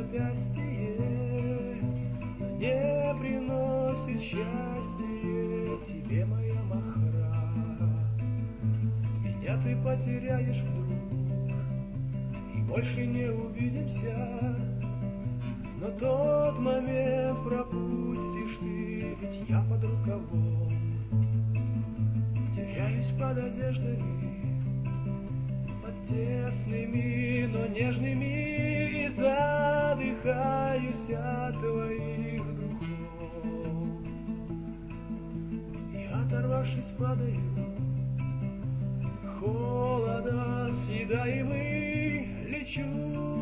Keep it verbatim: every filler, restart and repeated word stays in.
запястье, но не приносит счастье тебе, моя махра. Меня ты потеряешь вдруг и больше не увидимся, но тот момент пропустишь ты, ведь я под рукавом теряюсь под одеждами, под тесными, но нежными, и задыхаюсь от твоих духов. И оторвавшись, падаю, холодом съедаемый, лечу